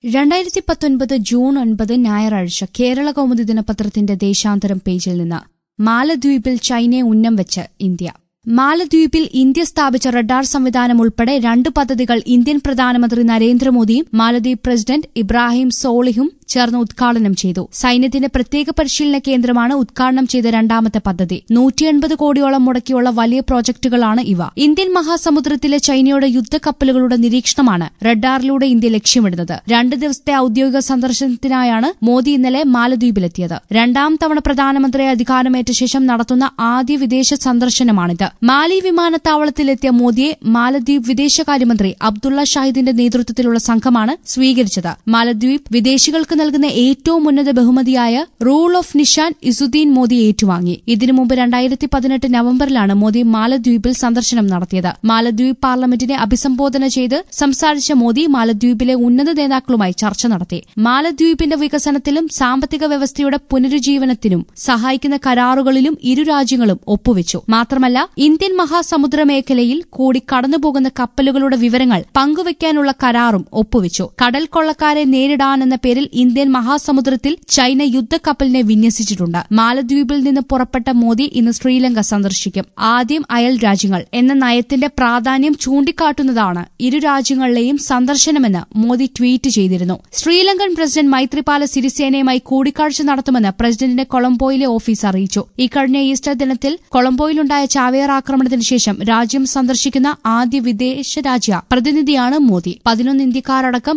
2019 June 9 ഞായറാഴ്ച കേരള കൗമുദി ദിനപത്രത്തിന്റെ ദേശാന്തരം പേജിൽ നിന്ന് മാലദ്വീപിൽ ചൈനയെ ഉന്നം വെച്ച് ഇന്ത്യ. മാലദ്വീപിൽ ഇന്ത്യ സ്ഥാപിച്ച റഡാർ സംവിധാനം ഉൾപ്പെടെ 2 പദ്ധതികൾ ഇന്ത്യൻ പ്രധാനമന്ത്രി നരേന്ദ്രമോദിയും മാലദ്വീപ് പ്രസിഡന്റ് ഇബ്രാഹിം സോളിഹും ചേർന്ന് ഉദ്ഘാടനം ചെയ്തു. സൈന്യത്തിന്റെ പ്രത്യേക പരിശീലന കേന്ദ്രമാണ് ഉദ്ഘാടനം ചെയ്ത രണ്ടാമത്തെ പദ്ധതി. 180 കോടിയോളം മുടക്കിയുള്ള വലിയ പ്രോജക്ടുകളാണ് ഇവ. ഇന്ത്യൻ മഹാസമുദ്രത്തിലെ ചൈനയുടെ യുദ്ധക്കപ്പലുകളുടെ നിരീക്ഷണമാണ് റഡാറിലൂടെ ഇന്ത്യ ലക്ഷ്യമിടുന്നത്. 2 ദിവസത്തെ ഔദ്യോഗിക സന്ദർശനത്തിനായാണ് മോദി ഇന്നലെ മാലദ്വീപിലെത്തിയത്. 2ാം തവണ പ്രധാനമന്ത്രി അധികാരമേറ്റ ശേഷം നടത്തുന്ന ആദ്യ വിദേശ സന്ദർശനമാണിത്. മാലി വിമാനത്താവളത്തിലെത്തിയ മോദിയെ മാലദ്വീപ് വിദേശകാര്യമന്ത്രി അബ്ദുള്ള ഷാഹിദിന്റെ നേതൃത്വത്തിലുള്ള സംഘമാണ് സ്വീകരിച്ചത്. മാലദ്വീപ് വിദേശികൾക്ക് നൽകുന്ന ഏറ്റവും ഉന്നത ബഹുമതിയായ റൂൾ ഓഫ് നിഷാൻ ഇസുദ്ദീൻ മോദി ഏറ്റുവാങ്ങി. ഇതിനു മുമ്പ് 2018 നവംബറിലാണ് മോദി മാലദ്വീപിൽ സന്ദർശനം നടത്തിയത്. മാലദ്വീപ് പാർലമെന്റിനെ അഭിസംബോധന ചെയ്ത് സംസാരിച്ച മോദി മാലദ്വീപിലെ ഉന്നത നേതാക്കളുമായി ചർച്ച നടത്തി. മാലദ്വീപിന്റെ വികസനത്തിലും സാമ്പത്തിക വ്യവസ്ഥയുടെ പുനരുജ്ജീവനത്തിനും സഹായിക്കുന്ന കരാറുകളിലും ഇരു രാജ്യങ്ങളും ഒപ്പുവെച്ചു. മാത്രമല്ല ഇന്ത്യൻ മഹാസമുദ്ര മേഖലയിൽ കൂടി കടന്നുപോകുന്ന കപ്പലുകളുടെ വിവരങ്ങൾ പങ്കുവയ്ക്കാനുള്ള കരാറും ഒപ്പുവെച്ചു. കടൽ കൊള്ളക്കാരെ നേരിടാനെന്ന പേരിൽ ഇന്ത്യൻ മഹാസമുദ്രത്തിൽ ചൈന യുദ്ധക്കപ്പലിനെ വിന്യസിച്ചിട്ടുണ്ട്. മാലദ്വീപിൽ നിന്ന് പുറപ്പെട്ട മോദി ഇന്ന് ശ്രീലങ്ക സന്ദർശിക്കും. ആദ്യം അയൽ രാജ്യങ്ങൾ എന്ന നയത്തിന്റെ പ്രാധാന്യം ചൂണ്ടിക്കാട്ടുന്നതാണ് ഇരു രാജ്യങ്ങളിലെയും സന്ദർശനമെന്ന് മോദി ട്വീറ്റ് ചെയ്തിരുന്നു. ശ്രീലങ്കൻ പ്രസിഡന്റ് മൈത്രിപാല സിരിസേനയുമായി കൂടിക്കാഴ്ച നടത്തുമെന്ന് പ്രസിഡന്റിന്റെ കൊളംബോയിലെ ഓഫീസ് അറിയിച്ചു. ഇക്കഴിഞ്ഞ ഈസ്റ്റർ ദിനത്തിൽ കൊളംബോയിലുണ്ടായ ചാവേർ ആക്രമണത്തിന് ശേഷം രാജ്യം സന്ദർശിക്കുന്ന ആദ്യ വിദേശ രാജ്യ പ്രതിനിധിയാണ് മോദി. 11 ഇന്ത്യക്കാരടക്കം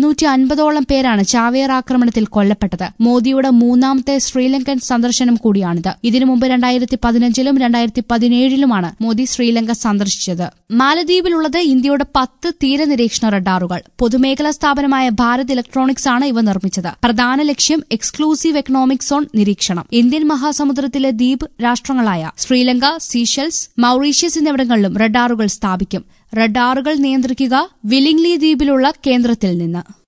250ഓളം പേരാണ് ചാവേർ ആക്രമണത്തിൽ കൊല്ലപ്പെട്ടത്. മോദിയുടെ 3ാമത്തെ ശ്രീലങ്കൻ സന്ദർശനം കൂടിയാണിത്. ഇതിനു മുമ്പ് 2015ലും 2017ലുമാണ് മോദി ശ്രീലങ്ക സന്ദർശിച്ചത്. മാലദ്വീപിലുള്ളത് ഇന്ത്യയുടെ 10 തീരനിരീക്ഷണ റഡാറുകൾ. പൊതുമേഖലാ സ്ഥാപനമായ ഭാരത് ഇലക്ട്രോണിക്സ് ആണ് ഇവ നിർമ്മിച്ചത്. പ്രധാന ലക്ഷ്യം എക്സ്ക്ലൂസീവ് എക്കണോമിക് സോൺ നിരീക്ഷണം. ഇന്ത്യൻ മഹാസമുദ്രത്തിലെ ദ്വീപ് രാഷ്ട്രങ്ങളായ ശ്രീലങ്ക, സീഷെൽസ്, മൌറീഷ്യസ് എന്നിവിടങ്ങളിലും റഡാറുകൾ സ്ഥാപിക്കും. റഡാറുകൾ നിയന്ത്രിക്കുക വില്ലിംഗ്ലി ദ്വീപിലുള്ള കേന്ദ്രത്തിൽ നിന്ന്.